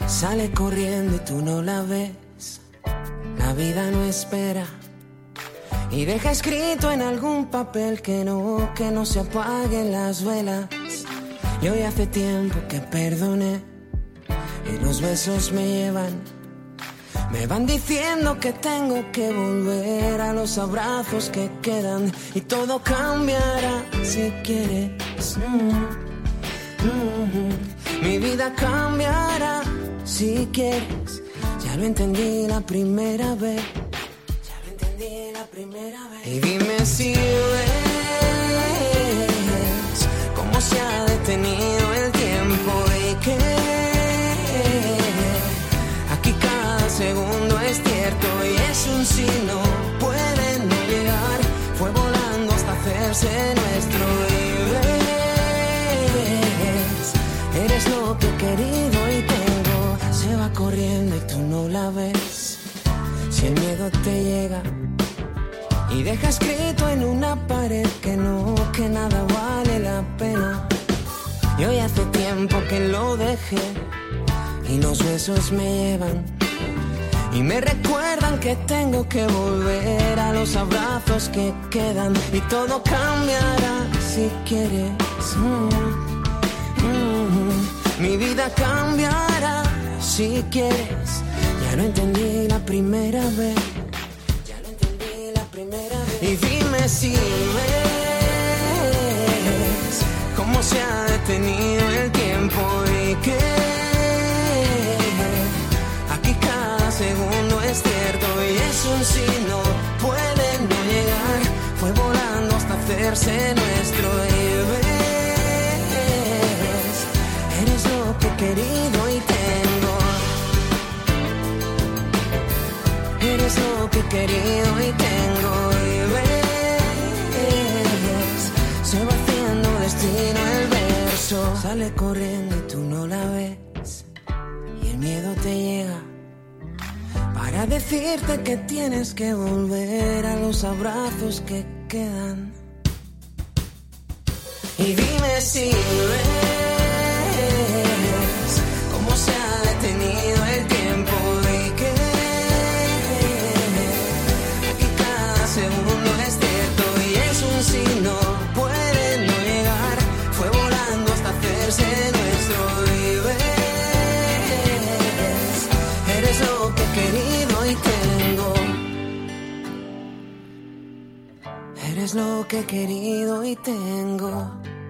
Sale corriendo y tú no la ves. La vida no espera y deja escrito en algún papel que no se apaguen las velas. Y hoy hace tiempo que perdoné y los besos me llevan. Me van diciendo que tengo que volver a los abrazos que quedan y todo cambiará si quieres. Mi vida cambiará si quieres. Ya lo entendí la primera vez. Ya lo entendí la primera vez. Y dime si ves cómo se ha detenido el tiempo y que aquí cada segundo es cierto y es un signo. Puede no llegar, fue volando hasta hacerse nuestro. Y ves, eres lo que he querido y tengo. Se va corriendo y tú no la ves. Si el miedo te llega y deja escrito en una pared que nada vale la pena. Y hoy hace tiempo que lo dejé y los besos me llevan y me recuerdan que tengo que volver a los abrazos que quedan y todo cambiará si quieres. Mi vida cambiará si quieres. Ya lo entendí la primera vez. Ya lo entendí la primera vez. Y dime si ves cómo se ha detenido el tiempo y que aquí cada segundo es cierto y es un signo. Puede no llegar, fue volando hasta hacerse nuestro. Y ves, eres lo que he querido y tengo. Eres lo que he querido y tengo. Y ves, se va haciendo destino el verso. Sale corriendo y tú no la ves. Y el miedo te llega para decirte que tienes que volver a los abrazos que quedan. Y dime si ves cómo se ha detenido el tiempo y que aquí cada segundo es cierto y es un signo. Puede no llegar, fue volando hasta hacerse nuestro. Y ves, eres lo que he querido y tengo. Eres lo que he querido y tengo.